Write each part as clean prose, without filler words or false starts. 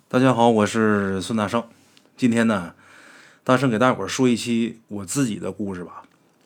大家好，我是孙大圣。今天呢，大圣给大伙儿说一期我自己的故事吧。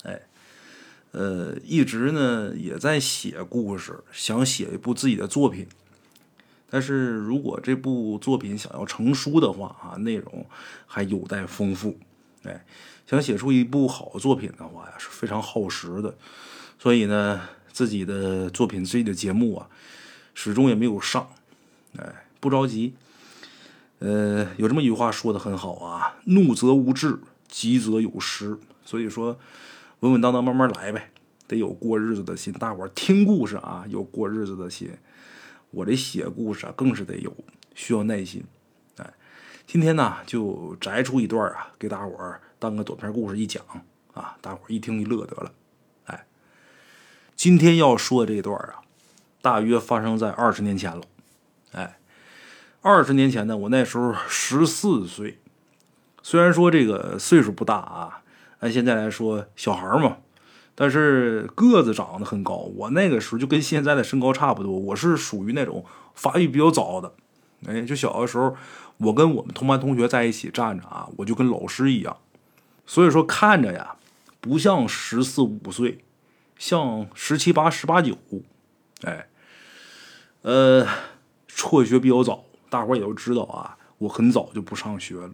一直呢也在写故事，想写一部自己的作品。但是如果这部作品想要成书的话啊，内容还有待丰富。想写出一部好作品的话呀，是非常耗时的。所以呢，自己的作品、自己的节目啊，始终也没有上。不着急。有这么一句话说的很好啊，怒则无志，急则有失。所以说，稳稳当当慢慢来呗，得有过日子的心。大伙儿听故事啊，有过日子的心。我这写故事啊，更是得有，需要耐心。今天呢，就摘出一段啊，给大伙儿当个短篇故事一讲啊，大伙儿一听一乐得了。今天要说的这段啊，大约发生在20年前了。20年前呢，我那时候14岁，虽然说这个岁数不大啊，按现在来说小孩嘛，但是个子长得很高。我那个时候就跟现在的身高差不多，我是属于那种发育比较早的。就小的时候，我跟我们同班同学在一起站着啊，我就跟老师一样。所以说看着呀，不像14、15岁，像17、18、18、19。辍学比较早。大伙儿也都知道啊，我很早就不上学了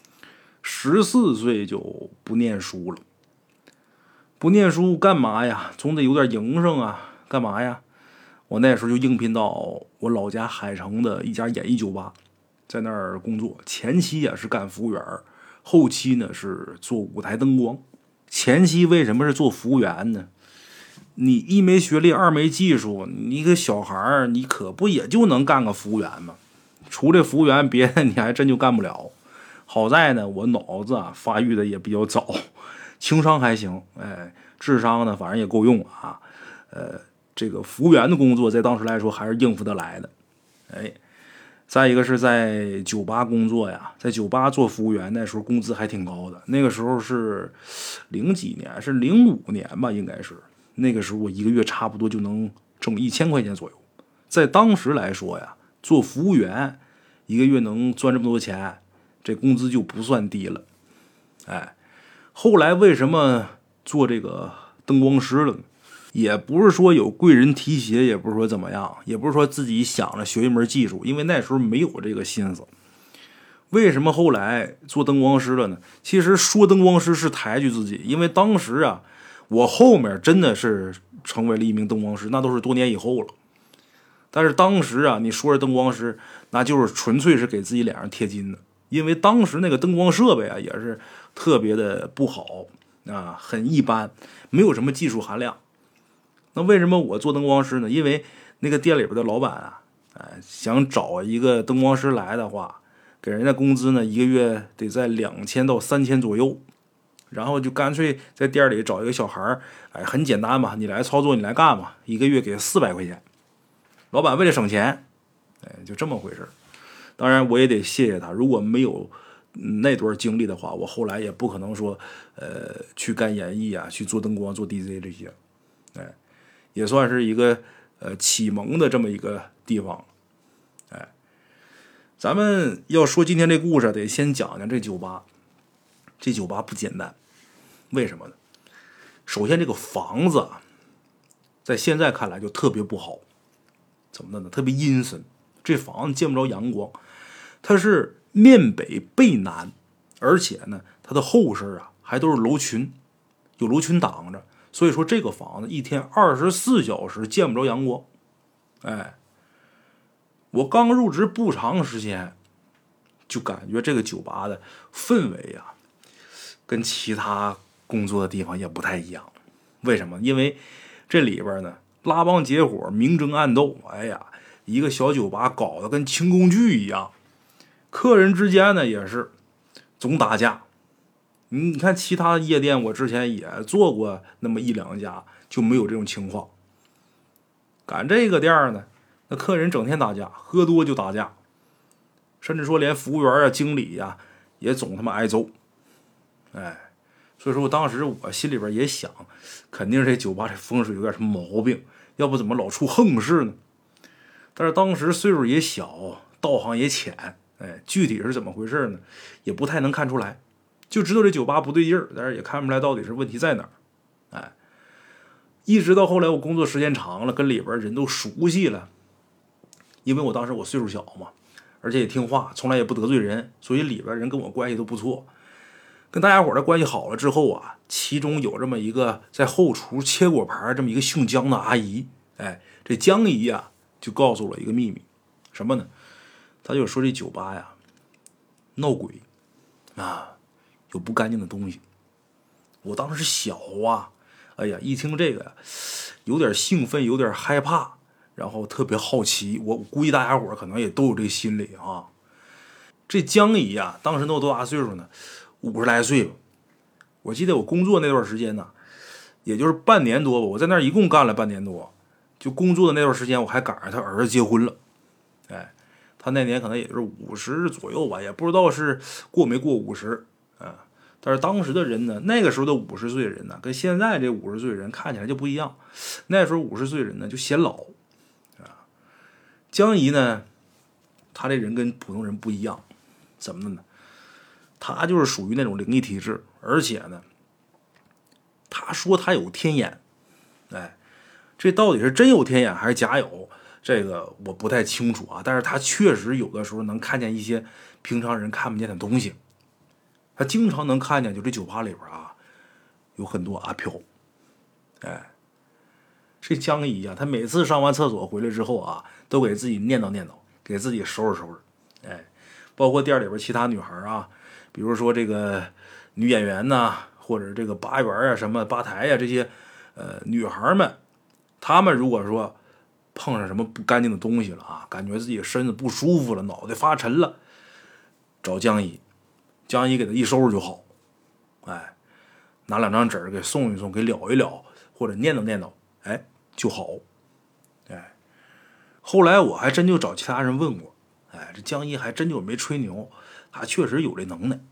，14岁就不念书了。不念书干嘛呀？总得有点营生啊，干嘛呀？我那时候就应聘到我老家海城的一家演艺酒吧，在那儿工作。前期也是干服务员，后期呢是做舞台灯光。前期为什么是做服务员呢？你一没学历，二没技术，你一个小孩儿，你可不也就能干个服务员吗？除了服务员，别的你还真就干不了。好在呢，我脑子啊发育的也比较早，情商还行，智商呢反正也够用啊。这个服务员的工作在当时来说还是应付得来的。再一个是在酒吧工作呀，在酒吧做服务员，那时候工资还挺高的。那个时候是零几年，是05年吧，应该是。那个时候我一个月差不多就能挣1000块钱左右，在当时来说呀，做服务员一个月能赚这么多钱，这工资就不算低了。后来为什么做这个灯光师了呢？也不是说有贵人提携，也不是说怎么样，也不是说自己想着学一门技术，因为那时候没有这个心思。为什么后来做灯光师了呢？其实说灯光师是抬举自己，因为当时啊，我后面真的是成为了一名灯光师，那都是多年以后了。但是当时啊，你说是灯光师，那就是纯粹是给自己脸上贴金的，因为当时那个灯光设备啊也是特别的不好啊，很一般，没有什么技术含量。那为什么我做灯光师呢？因为那个店里边的老板啊，想找一个灯光师来的话，给人家工资呢一个月得在2000到3000左右。然后就干脆在店里找一个小孩，很简单嘛，你来操作，你来干嘛，一个月给400块钱。老板为了省钱，就这么回事。当然我也得谢谢他，如果没有那段经历的话，我后来也不可能说去干演艺啊，去做灯光、做 DJ 这些。也算是一个启蒙的这么一个地方。咱们要说今天这故事，得先讲讲这酒吧。这酒吧不简单，为什么呢？首先这个房子啊，在现在看来就特别不好。怎么的呢？特别阴森，这房子见不着阳光，它是面北背南，而且呢，它的后身啊还都是楼群，有楼群挡着，所以说这个房子一天24小时见不着阳光。我刚入职不长时间，就感觉这个酒吧的氛围啊，跟其他工作的地方也不太一样。为什么？因为这里边呢，拉帮结伙，明争暗斗，一个小酒吧搞得跟清宫剧一样，客人之间呢也是总打架。你看其他夜店，我之前也做过那么1-2家，就没有这种情况。赶这个店呢，那客人整天打架，喝多就打架，甚至说连服务员啊、经理呀也总他妈挨揍。所以说我当时我心里边也想，肯定是这酒吧这风水有点什么毛病，要不怎么老出横事呢？但是当时岁数也小，道行也浅， 具体是怎么回事呢，也不太能看出来，就知道这酒吧不对劲儿，但是也看不出来到底是问题在哪儿。一直到后来我工作时间长了，跟里边人都熟悉了，因为我当时我岁数小嘛，而且也听话，从来也不得罪人，所以里边人跟我关系都不错。跟大家伙的关系好了之后啊，其中有这么一个在后厨切果盘这么一个姓姜的阿姨，这姜姨啊就告诉我一个秘密，什么呢？她就说这酒吧呀闹鬼啊，有不干净的东西。我当时小啊，哎呀，一听这个有点兴奋，有点害怕，然后特别好奇。我估计大家伙可能也都有这心理啊。这姜姨啊，当时能有多大岁数呢？50来岁吧。我记得我工作那段时间呢，也就是半年多吧，我在那儿一共干了半年多。就工作的那段时间，我还赶上他儿子结婚了。他那年可能也就是50左右吧，也不知道是过没过50啊。但是当时的人呢，那个时候的50岁的人呢，跟现在这50岁的人看起来就不一样。那时候50岁的人呢，就显老啊。姜姨呢，他这人跟普通人不一样，怎么的呢？他就是属于那种灵异体质，而且呢，他说他有天眼，这到底是真有天眼还是假有？这个我不太清楚啊。但是他确实有的时候能看见一些平常人看不见的东西。他经常能看见，就这酒吧里边啊，有很多阿飘。这姜姨啊，他每次上完厕所回来之后啊，都给自己念叨念叨，给自己收拾收拾。包括店里边其他女孩啊，比如说这个女演员呐，或者这个吧员啊、什么吧台呀、这些女孩们，她们如果说碰上什么不干净的东西了啊，感觉自己身子不舒服了，脑袋发沉了，找姜姨，姜姨给她一收拾就好。拿2张纸给送一送，给了一了，或者念叨念叨，就好。后来我还真就找其他人问过，这姜姨还真就没吹牛，她确实有这能耐。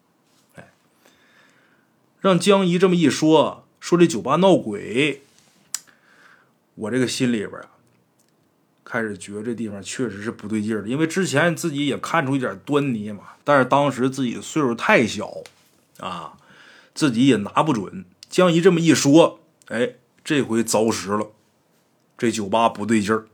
让姜姨这么一说，说这酒吧闹鬼，我这个心里边啊，开始觉得这地方确实是不对劲儿的，因为之前自己也看出一点端倪嘛，但是当时自己的岁数太小啊，自己也拿不准。姜姨这么一说，这回凿实了，这酒吧不对劲儿。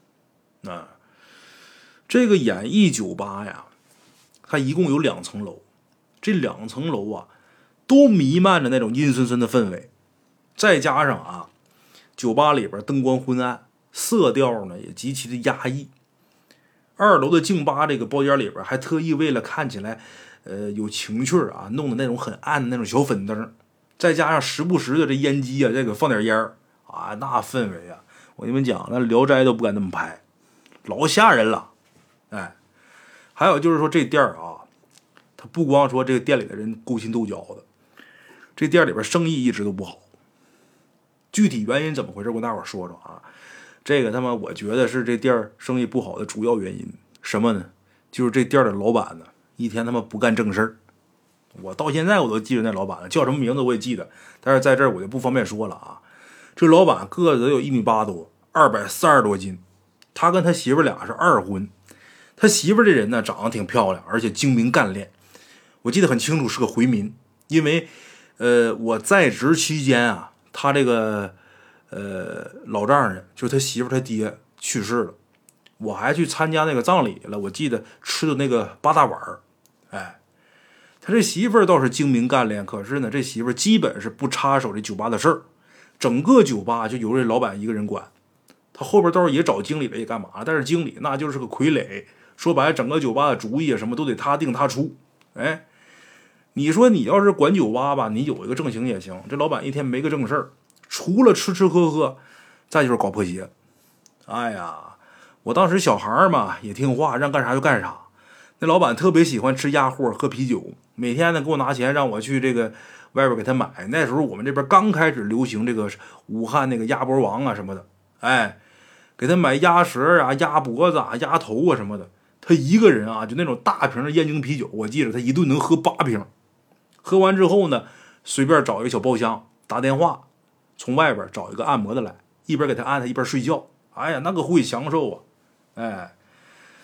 这个演艺酒吧呀，它一共有2层楼，这2层楼啊，都弥漫着那种阴森森的氛围，再加上啊，酒吧里边灯光昏暗，色调呢也极其的压抑。2楼的静吧这个包间里边还特意为了看起来有情趣啊，弄的那种很暗的那种小粉灯，再加上时不时的这烟机啊，这个放点烟啊，那氛围啊，我跟你们讲，那聊斋都不敢那么拍，老吓人了。还有就是说这店啊，他不光说这个店里的人勾心斗角的，这店里边生意一直都不好。具体原因怎么回事，我跟大伙说说啊。这个我觉得是这店生意不好的主要原因。什么呢？就是这店的老板呢，一天不干正事儿。我到现在我都记得那老板叫什么名字我也记得，但是在这儿我就不方便说了啊。这老板个子得有1.8米多，230多斤。他跟他媳妇俩是2婚。他媳妇这人呢，长得挺漂亮，而且精明干练。我记得很清楚，是个回民。因为我在职期间啊，他这个老丈人就是他媳妇他爹去世了，我还去参加那个葬礼了。我记得吃的那个8大碗。他这媳妇倒是精明干练，可是呢，这媳妇基本是不插手这酒吧的事儿，整个酒吧就由这老板一个人管。他后边倒是也找经理了，也干嘛？但是经理那就是个傀儡，说白了，整个酒吧的主意什么都得他定他出。你说你要是管酒吧吧，你有一个正形也行。这老板一天没个正事儿，除了吃吃喝喝，再就是搞破鞋。我当时小孩嘛，也听话，让干啥就干啥。那老板特别喜欢吃鸭货，喝啤酒，每天呢给我拿钱让我去这个外边给他买。那时候我们这边刚开始流行这个武汉那个鸭脖王啊什么的，给他买鸭舌啊、鸭脖子啊、鸭头啊什么的。他一个人啊，就那种大瓶的燕京啤酒，我记得他一顿能喝8瓶。喝完之后呢，随便找一个小包厢，打电话从外边找一个按摩的来，一边给他按他一边睡觉。那个会享受啊。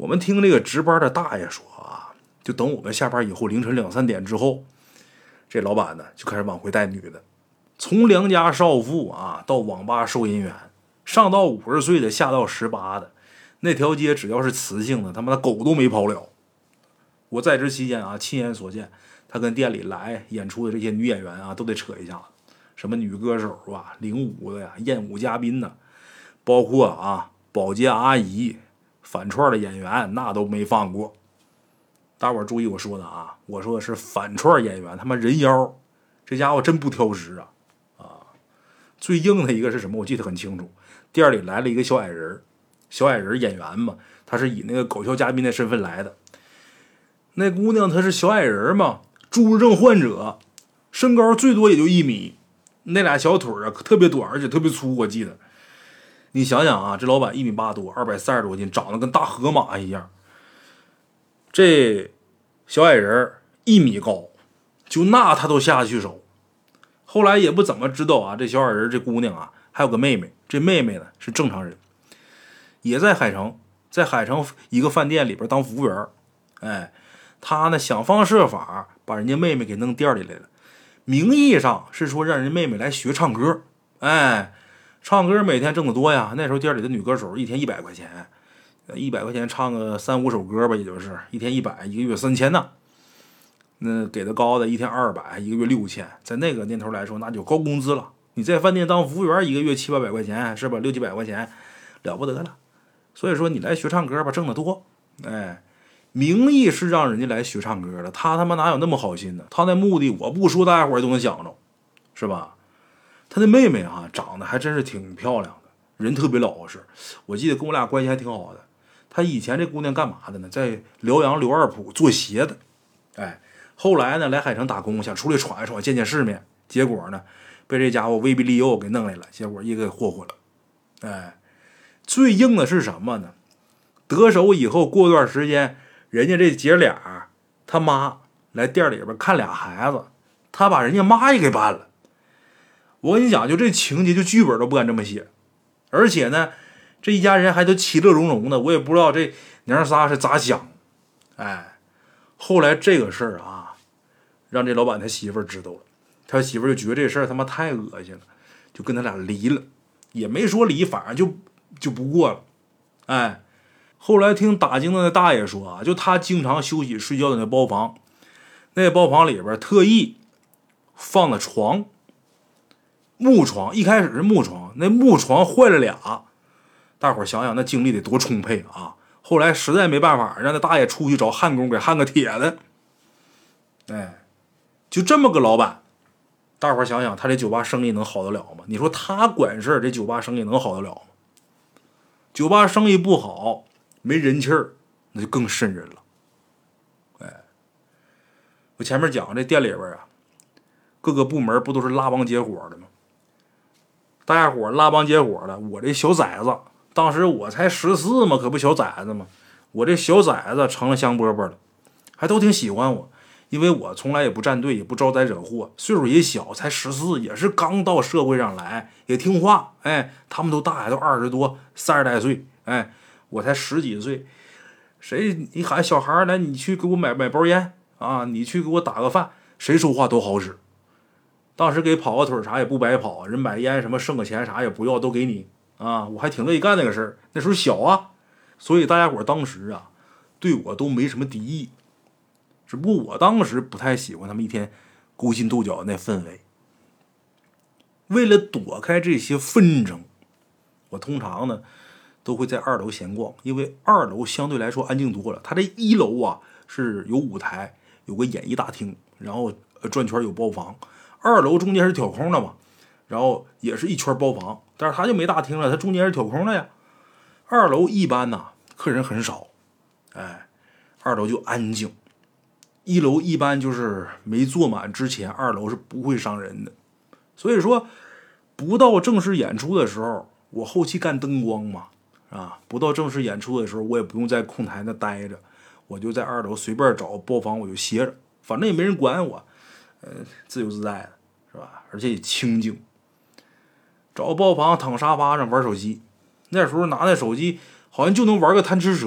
我们听这个值班的大爷说啊，就等我们下班以后，凌晨2、3点之后，这老板呢就开始往回带女的，从良家少妇啊到网吧收银员，上到50岁的，下到18的，那条街只要是雌性的，他妈的狗都没跑了。我在职期间啊，亲眼所见，他跟店里来演出的这些女演员啊，都得扯一下子，什么女歌手啊、领舞的呀、艳舞嘉宾呢，包括啊保洁阿姨、反串的演员，那都没放过。大伙儿注意我说的啊，我说的是反串演员，他妈人妖，这家伙真不挑食啊！最硬的一个是什么？我记得很清楚，店里来了一个小矮人，小矮人演员嘛，他是以那个搞笑嘉宾的身份来的。那姑娘她是小矮人嘛，侏儒症患者，身高最多也就1米，那俩小腿啊特别短，而且特别粗。我记得，你想想啊，这老板1.8米多，230多斤，长得跟大河马一样。这小矮人1米高，就那他都下去手。后来也不怎么知道啊，这小矮人这姑娘啊还有个妹妹，这妹妹呢是正常人，也在海城，在海城一个饭店里边当服务员。哎，他呢想方设法把人家妹妹给弄店里来了，名义上是说让人妹妹来学唱歌。哎，唱歌每天挣得多呀，那时候店里的女歌手一天100块钱，100块钱唱个3、5首歌吧，也就是一天100，一个月3000呢。那给的高的一天200，一个月6000，在那个年头来说，那就高工资了。你在饭店当服务员，一个月7、8百块钱，是吧？6、7百块钱，了不得了。所以说你来学唱歌吧，挣得多。哎，名义是让人家来学唱歌的，他妈哪有那么好心呢？他那目的我不说，大家伙都能想着，是吧？他的妹妹啊，长得还真是挺漂亮的，人特别老实。我记得跟我俩关系还挺好的。他以前这姑娘干嘛的呢？在辽阳刘二铺做鞋的。哎。后来呢，来海城打工，想出来闯一闯，见见世面。结果呢，被这家伙威逼利诱给弄来了，结果也给霍霍了。哎，最硬的是什么呢？得手以后，过段时间，人家这姐俩他妈来店里边看俩孩子，他把人家妈也给办了。我跟你讲，就这情节，就剧本都不敢这么写。而且呢，这一家人还都其乐融融的，我也不知道这娘仨是咋想。哎，后来这个事儿啊，让这老板他媳妇儿知道了，他媳妇儿就觉得这事儿他妈太恶心了，就跟他俩离了，也没说离，反正就不过了。哎，后来听打更的那大爷说啊，就他经常休息睡觉的那包房，那包房里边特意放的床，木床，一开始是木床，那木床坏了俩，大伙儿想想那精力得多充沛啊！后来实在没办法，让那大爷出去找焊工给焊个铁的。哎，就这么个老板，大伙儿想想，他这酒吧生意能好得了吗？你说他管事儿，这酒吧生意能好得了吗？酒吧生意不好，没人气儿，那就更瘆人了。哎，我前面讲这店里边啊，各个部门不都是拉帮结伙的吗？大家伙拉帮结伙的，我这小崽子，当时我才14嘛，可不小崽子嘛，我这小崽子成了香饽饽了，还都挺喜欢我。因为我从来也不站队，也不招灾惹祸，岁数也小，才14，也是刚到社会上来，也听话。哎，他们都大呀，都20多、30来岁，哎，我才10几岁。你喊小孩来，你去给我买包烟啊，你去给我打个饭，谁说话都好使。当时给跑个腿啥也不白跑，人买烟什么剩个钱啥也不要，都给你啊，我还挺乐意干那个事儿。那时候小啊，所以大家伙当时啊，对我都没什么敌意。只不过我当时不太喜欢他们一天勾心斗角的那氛围。为了躲开这些纷争，我通常呢都会在2楼闲逛，因为2楼相对来说安静多了。它这1楼啊是有舞台，有个演艺大厅，然后转圈有包房。2楼中间是挑空的嘛，然后也是一圈包房，但是它就没大厅了，它中间是挑空的呀。2楼一般呐客人很少，哎，2楼就安静。1楼一般就是没坐满之前，2楼是不会上人的。所以说，不到正式演出的时候，我后期干灯光嘛，啊，不到正式演出的时候，我也不用在控台那待着，我就在2楼随便找包房我就歇着，反正也没人管我，自由自在的，是吧？而且也清静。找个包房躺沙发上玩手机，那时候拿那手机好像就能玩个贪吃蛇，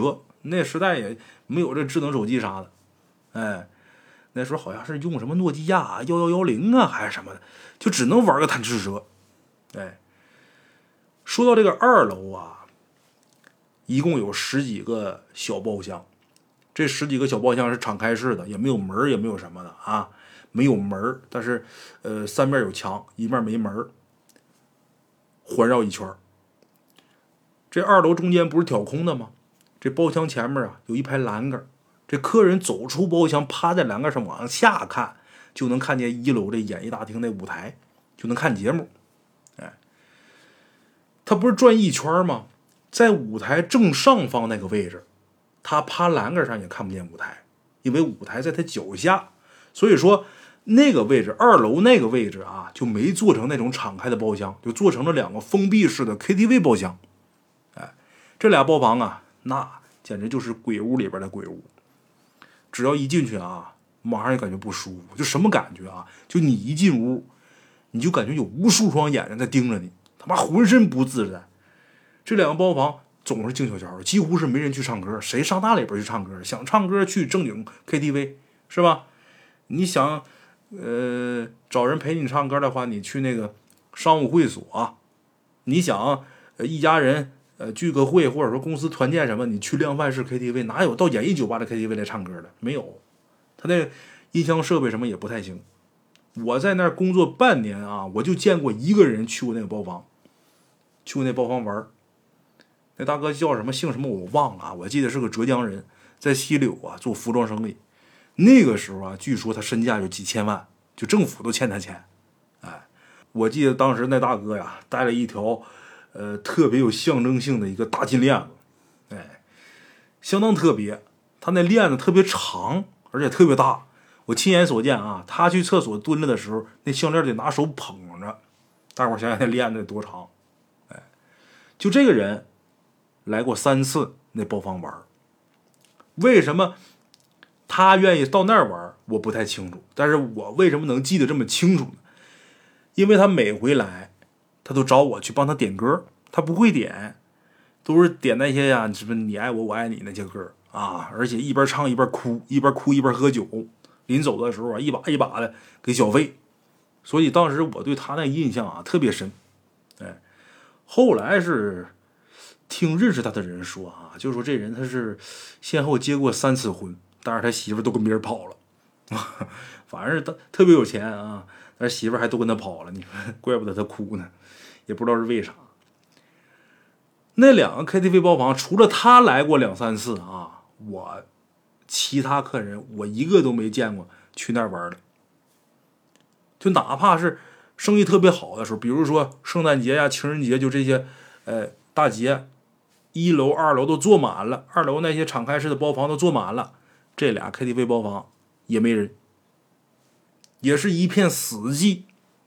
那时代也没有这智能手机啥的，哎，那时候好像是用什么诺基亚1110啊还是什么的，就只能玩个贪吃蛇。哎，说到这个2楼啊，一共有10几个小包厢，这10几个小包厢是敞开式的，也没有门也没有什么的啊，没有门，但是三面有墙，一面没门，环绕一圈。这2楼中间不是挑空的吗？这包厢前面啊有一排栏杆，这客人走出包厢，趴在栏杆上往下看，就能看见1楼这演艺大厅那舞台，就能看节目。哎，他不是转一圈吗？在舞台正上方那个位置，他趴栏杆上也看不见舞台，因为舞台在他脚下，所以说那个位置2楼那个位置啊，就没做成那种敞开的包厢，就做成了2个封闭式的 KTV 包厢。哎，这俩包房啊，那简直就是鬼屋里边的鬼屋。只要一进去啊，马上就感觉不舒服。就什么感觉啊？就你一进屋，你就感觉有无数双眼睛在盯着你，他妈浑身不自在。这2个包房总是静悄悄的，几乎是没人去唱歌。谁上那里边去唱歌？想唱歌去正经 KTV 是吧？你想找人陪你唱歌的话，你去那个商务会所。你想一家人聚个会，或者说公司团建什么，你去量贩式 KTV， 哪有到演艺酒吧的 KTV 来唱歌的？没有，他那音箱设备什么也不太行。我在那儿工作半年啊，我就见过1个人去过那个包房，去过那包房玩。那大哥叫什么姓什么我忘了啊，我记得是个浙江人，在西柳啊做服装生意。那个时候啊，据说他身价就几千万，就政府都欠他钱。哎，我记得当时那大哥呀，带了一条特别有象征性的一个大金链子，哎，相当特别。他那链子特别长，而且特别大。我亲眼所见啊，他去厕所蹲着的时候，那项链得拿手捧着。大伙想想那链子多长，哎，就这个人来过3次那包房玩。为什么他愿意到那儿玩，我不太清楚。但是我为什么能记得这么清楚呢？因为他每回来，他都找我去帮他点歌，他不会点，都是点那些呀，什么你爱我，我爱你那些歌啊，而且一边唱一边哭，一边哭一边喝酒。临走的时候啊，一把一把的给小费。所以当时我对他那印象啊特别深。哎，后来是听认识他的人说啊，就说这人他是先后结过3次婚，但是他媳妇都跟别人跑了。反正他特别有钱啊，但是媳妇还都跟他跑了，你说怪不得他哭呢，也不知道是为啥。那2个 KTV 包房，除了他来过2、3次啊，我其他客人我一个都没见过去那儿玩的。就哪怕是生意特别好的时候，比如说圣诞节呀、情人节，就这些大节，1楼、2楼都坐满了，2楼那些敞开式的包房都坐满了，这俩 KTV 包房也没人，也是一片死寂。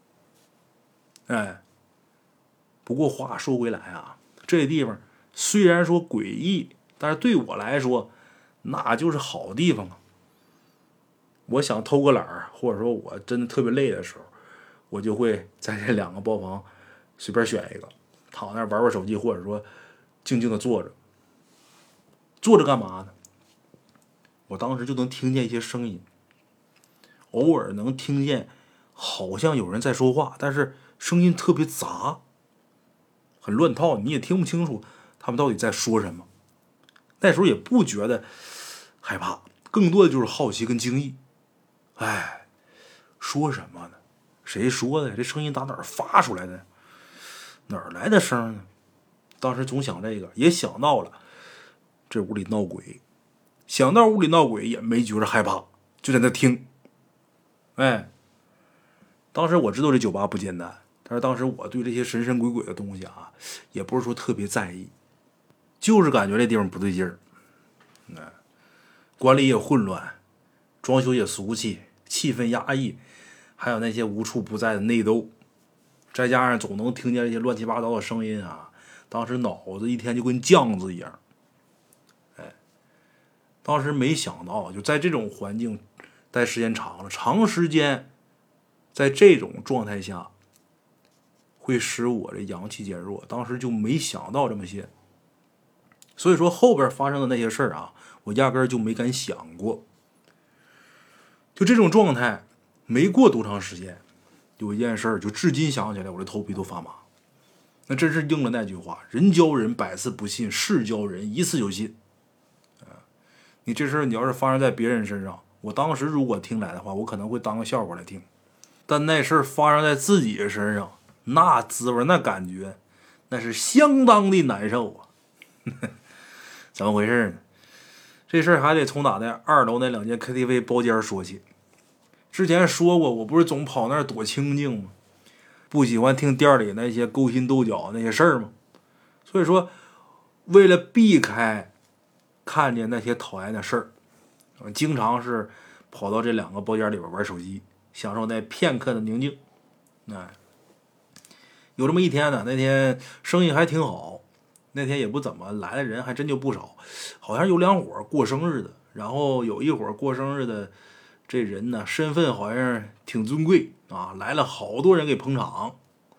哎，不过话说回来啊，这地方虽然说诡异，但是对我来说那就是好地方啊。我想偷个懒儿，或者说我真的特别累的时候，我就会在这2个包房随便选一个，躺那儿玩玩手机，或者说静静的坐着。坐着干嘛呢？我当时就能听见一些声音，偶尔能听见好像有人在说话，但是声音特别杂，很乱套，你也听不清楚他们到底在说什么。那时候也不觉得害怕，更多的就是好奇跟惊异。哎，说什么呢？谁说的？这声音打哪儿发出来的？哪儿来的声呢？当时总想这个，也想到了这屋里闹鬼，想到屋里闹鬼也没觉着害怕，就在那听。哎，当时我知道这酒吧不简单，但是当时我对这些神神鬼鬼的东西啊，也不是说特别在意，就是感觉这地方不对劲儿。管理也混乱，装修也俗气，气氛压抑，还有那些无处不在的内斗，再加上总能听见这些乱七八糟的声音啊，当时脑子一天就跟酱子一样。哎，当时没想到就在这种环境待时间长了，长时间在这种状态下会使我这阳气减弱，当时就没想到这么些。 所以说后边发生的那些事儿啊，我压根儿就没敢想过。就这种状态，没过多长时间，有一件事儿，就至今想起来我的头皮都发麻。那真是应了那句话，人教人百次不信，事教人一次就信。你这事儿你要是发生在别人身上，我当时如果听来的话，我可能会当个笑话来听。但那事儿发生在自己身上，那滋味那感觉，那是相当的难受啊。怎么回事呢？这事儿还得从打在2楼那2间 KTV 包间说起。之前说过，我不是总跑那儿躲清静吗？不喜欢听店里那些勾心斗角那些事儿吗？所以说，为了避开看见那些讨厌的事儿，我经常是跑到这2个包间里边玩手机，享受那片刻的宁静。哎，有这么一天呢，那天生意还挺好，那天也不怎么来的人还真就不少，好像有2伙过生日的，然后有一伙过生日的这人呢，身份好像挺尊贵啊，来了好多人给捧场。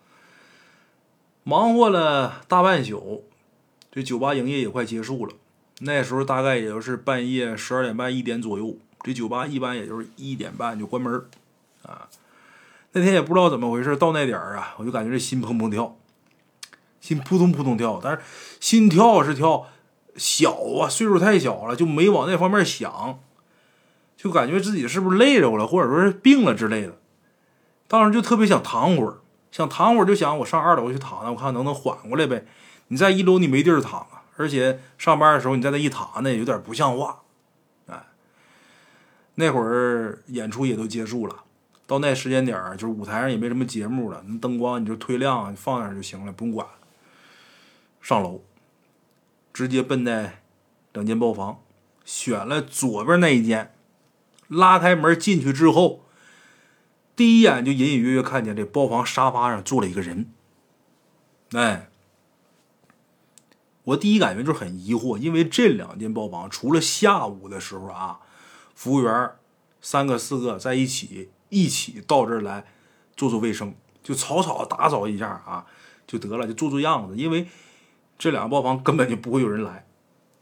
忙活了大半宿，这酒吧营业也快结束了。那时候大概也就是半夜12点半1点左右，这酒吧一般也就是1点半就关门啊。那天也不知道怎么回事，到那点儿啊，我就感觉这心砰砰跳，心扑通扑通跳，但是心跳是跳小啊，岁数太小了，就没往那方面想，就感觉自己是不是累着了，或者说是病了之类的。当时就特别想躺会儿，就想我上2楼去躺，我看能不能缓过来呗。你在1楼你没地儿躺啊，而且上班的时候你在那一躺，那有点不像话。哎，那会儿演出也都结束了，到那时间点就是舞台上也没什么节目了，那灯光你就推亮，你放那儿就行了，不用管。上楼，直接奔那2间包房，选了左边那一间，拉开门进去之后，第一眼就隐隐约约看见这包房沙发上坐了一个人。哎，我第一感觉就是很疑惑，因为这2间包房除了下午的时候啊，服务员3个4个在一起到这儿来做卫生，就草草打扫一下啊就得了，就做样子，因为这2个包房根本就不会有人来，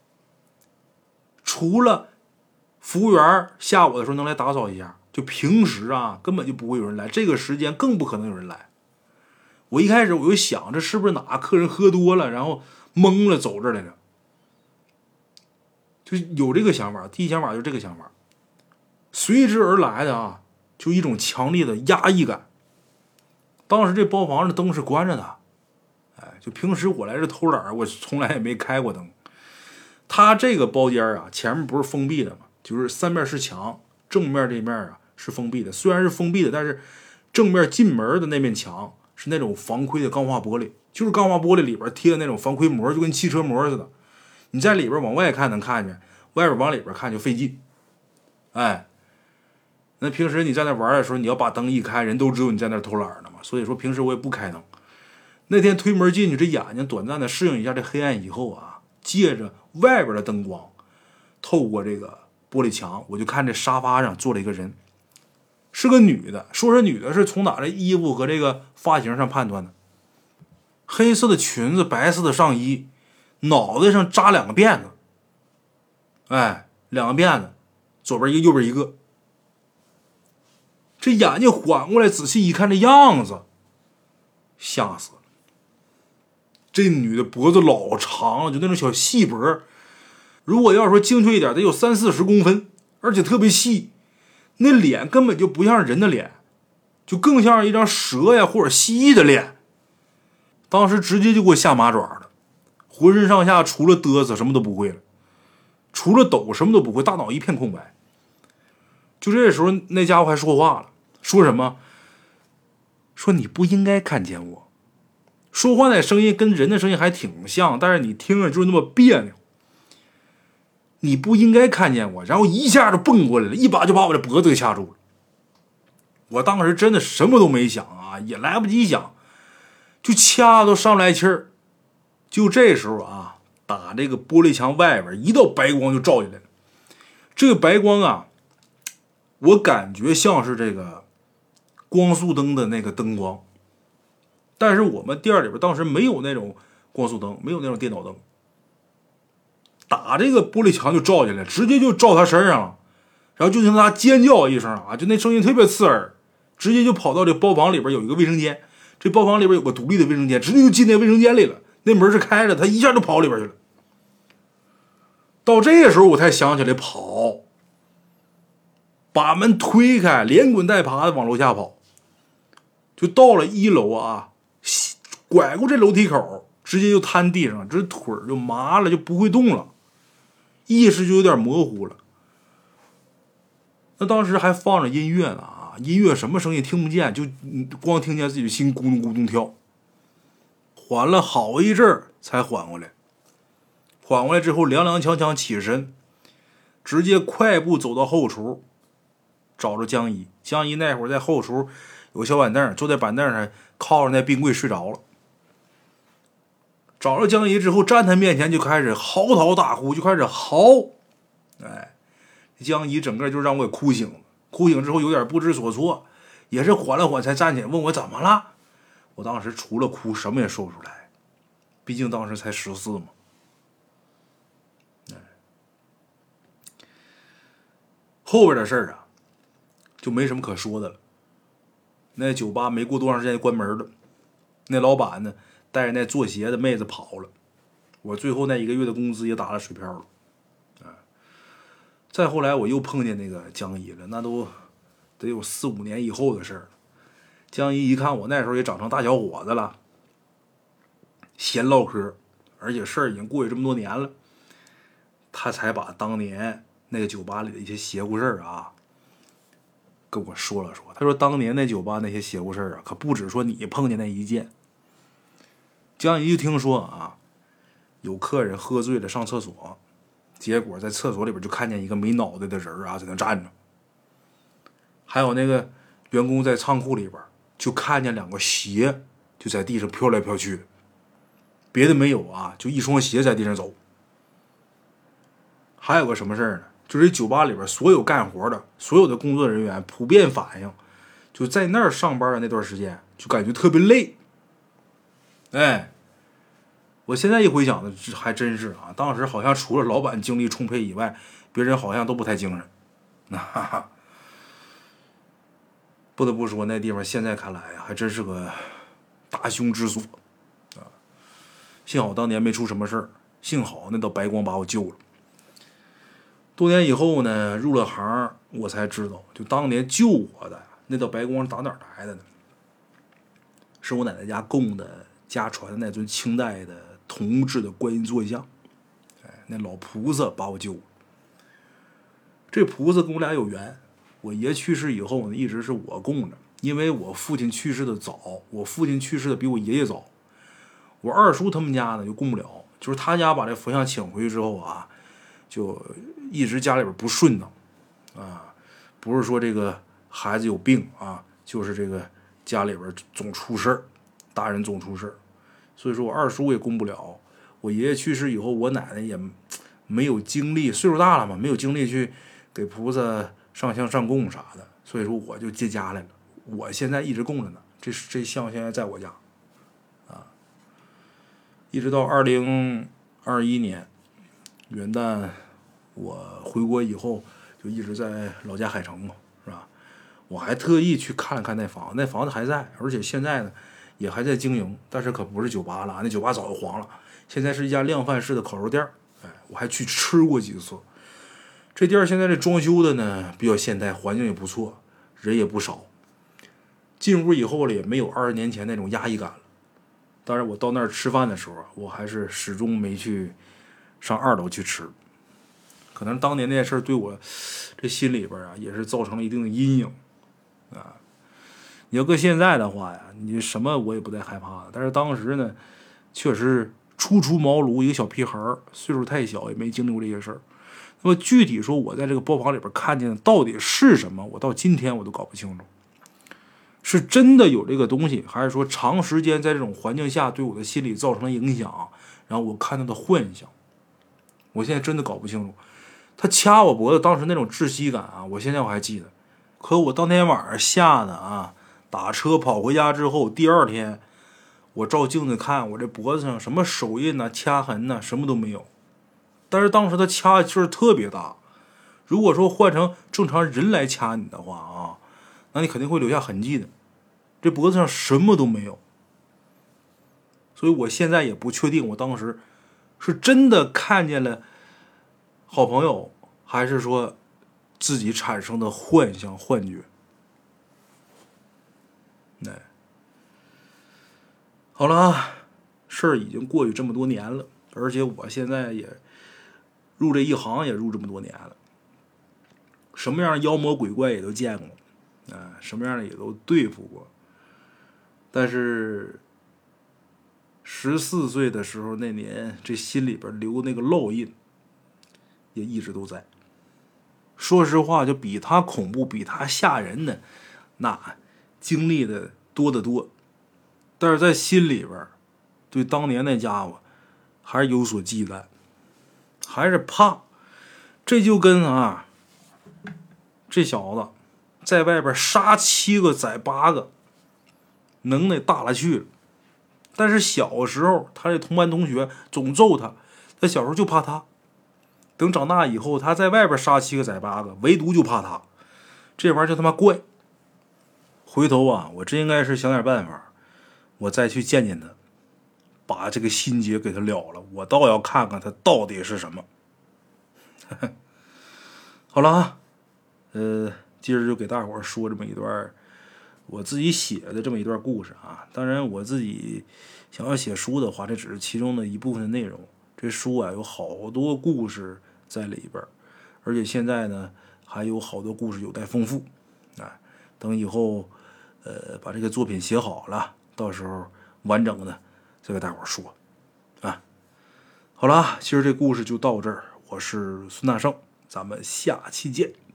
除了服务员下午的时候能来打扫一下，就平时啊根本就不会有人来，这个时间更不可能有人来。我一开始我就想，这是不是哪客人喝多了然后懵了走这儿来了，就有这个想法。第一想法就是这个想法，随之而来的啊就一种强烈的压抑感。当时这包房的灯是关着的，哎，就平时我来这偷懒，我从来也没开过灯。他这个包间啊，前面不是封闭的吗？就是3面是墙，正面这面啊是封闭的。虽然是封闭的，但是正面进门的那面墙是那种防窥的钢化玻璃，就是钢化玻璃里边贴的那种防窥膜，就跟汽车膜似的。你在里边往外看能看见，外边往里边看就费劲。哎，那平时你在那玩的时候，你要把灯一开，人都知道你在那偷懒呢嘛。所以说平时我也不开灯。那天推门进去，这眼睛短暂的适应一下这黑暗以后啊，借着外边的灯光，透过这个玻璃墙，我就看这沙发上坐了一个人，是个女的。说是女的，是从哪的衣服和这个发型上判断的。黑色的裙子，白色的上衣，脑袋上扎2个辫子，哎，2个辫子，左边一个右边一个。这眼睛缓过来仔细一看，这样子吓死了。这女的脖子老长了，就那种小细脖，如果要说精确一点得有30-40公分，而且特别细。那脸根本就不像人的脸，就更像一张蛇呀或者蜥蜴的脸。当时直接就给我下麻爪了，浑身上下除了嘚瑟什么都不会了，除了抖什么都不会，大脑一片空白。就这时候那家伙还说话了，说什么？说你不应该看见我。说话那声音跟人的声音还挺像，但是你听着就是那么别扭。你不应该看见我，然后一下就蹦过来了，一把就把我的脖子给掐住了。我当时真的什么都没想啊，也来不及想，就掐都上不来气儿。就这时候啊，打这个玻璃墙外边一道白光就照进来了。这个白光啊，我感觉像是这个光速灯的那个灯光，但是我们店里边当时没有那种光速灯，没有那种电脑灯。 打这个玻璃墙就照进来，直接就照他身上了，然后就听他尖叫一声啊，就那声音特别刺耳，直接就跑到这包房里边有一个卫生间，这包房里边有个独立的卫生间，直接就进那卫生间里了，那门是开着，他一下就跑里边去了。到这个时候我才想起来跑，把门推开，连滚带爬的往楼下跑，就到了1楼啊，拐过这楼梯口，直接就瘫地上，这腿就麻了，就不会动了，意识就有点模糊了。那当时还放着音乐呢啊，音乐什么声音听不见，就光听见自己的心咕咚咕咚跳。缓了好一阵才缓过来，缓过来之后踉踉跄跄起身，直接快步走到后厨，找着江姨。江姨那会儿在后厨有个小板凳，坐在板凳上靠着那冰柜睡着了。找着江姨之后，站他面前就开始嚎啕大哭，就开始嚎。哎，江姨整个就让我给哭醒了。哭醒之后有点不知所措，也是缓了缓才站起来，问我怎么了。我当时除了哭什么也说不出来，毕竟当时才14嘛。后边的事儿啊，就没什么可说的了。那酒吧没过多长时间就关门了，那老板呢带着那做鞋的妹子跑了，我最后那1个月的工资也打了水漂了。再后来我又碰见那个江姨了，那都得有4、5年以后的事了。江姨一看我那时候也长成大小伙子了，闲唠嗑，而且事儿已经过去这么多年了，他才把当年那个酒吧里的一些邪乎事儿啊跟我说了说。他说当年那酒吧那些邪乎事儿啊，可不止说你碰见那一件。江姨就听说啊，有客人喝醉了上厕所，结果在厕所里边就看见一个没脑袋的人啊在那站着。还有那个员工在仓库里边就看见2个鞋就在地上飘来飘去的，别的没有啊，就一双鞋在地上走。还有个什么事儿呢？就是酒吧里边所有干活的所有的工作人员普遍反映，就在那儿上班的那段时间就感觉特别累。哎，我现在一回想呢，还真是啊，当时好像除了老板精力充沛以外，别人好像都不太精神。哈哈，不得不说那地方现在看来啊，还真是个大凶之所啊。幸好当年没出什么事儿，幸好那道白光把我救了。多年以后呢，入了行我才知道，就当年救我的那道白光打哪儿来的呢？是我奶奶家供的家传的那尊清代的铜制的观音坐像。哎，那老菩萨把我救了。这菩萨跟我俩有缘，我爷去世以后呢，一直是我供着，因为我父亲去世的早，我父亲去世的比我爷爷早。我二叔他们家呢就供不了，就是他家把这佛像请回去之后啊，就一直家里边不顺当啊，不是说这个孩子有病啊，就是这个家里边总出事儿，大人总出事儿，所以说我二叔也供不了。我爷爷去世以后，我奶奶也没有精力，岁数大了嘛，没有精力去给菩萨上香上供啥的，所以说我就接家来了。我现在一直供着呢，这像现在在我家啊，一直到2021年元旦我回国以后，就一直在老家海城嘛，是吧？我还特意去看了看那房子，那房子还在，而且现在呢也还在经营，但是可不是酒吧了，那酒吧早就黄了，现在是一家量贩式的烤肉店。哎，我还去吃过几次。这店现在这装修的呢比较现代，环境也不错，人也不少。进屋以后了也没有20年前那种压抑感了。当然我到那儿吃饭的时候，我还是始终没去上2楼去吃。可能当年那件事对我这心里边啊也是造成了一定的阴影啊。你要搁现在的话呀，你什么我也不再害怕了。但是当时呢，确实初出茅庐，一个小屁孩，岁数太小，也没经历过这些事儿。那么具体说我在这个包房里边看见的到底是什么，我到今天我都搞不清楚，是真的有这个东西，还是说长时间在这种环境下对我的心理造成了影响，然后我看到的幻想，我现在真的搞不清楚。他掐我脖子当时那种窒息感啊，我现在我还记得。可我当天晚上吓得啊，打车跑回家之后，第2天我照镜子看，我这脖子上什么手印呐、掐痕呐，什么都没有。 但是当时他掐劲儿特别大，如果说换成正常人来掐你的话啊，那你肯定会留下痕迹的。这脖子上什么都没有，所以我现在也不确定我当时是真的看见了好朋友，还是说自己产生的幻想幻觉。哎，好了啊，事儿已经过去这么多年了，而且我现在也入这一行也入这么多年了，什么样的妖魔鬼怪也都见过，什么样的也都对付过。但是14岁的时候那年，这心里边留那个烙印也一直都在。说实话，就比他恐怖比他吓人的那经历的多得多，但是在心里边对当年那家伙还是有所忌惮，还是怕。这就跟这小子在外边杀7个宰8个，能耐大了去了。但是小时候他这同班同学总揍他，他小时候就怕他。等长大以后，他在外边杀7个宰8个，唯独就怕他。这玩意儿就他妈怪。回头我真应该是想点办法，我再去见见他，把这个心结给他了了。我倒要看看他到底是什么。好了啊，今儿就给大伙儿说这么一段我自己写的这么一段故事啊。当然我自己想要写书的话，这只是其中的一部分的内容。这书有好多故事在里边，而且现在呢还有好多故事有待丰富。等以后把这个作品写好了，到时候完整的再给大伙儿说啊。好了，今儿这故事就到这儿，我是孙大圣，咱们下期见。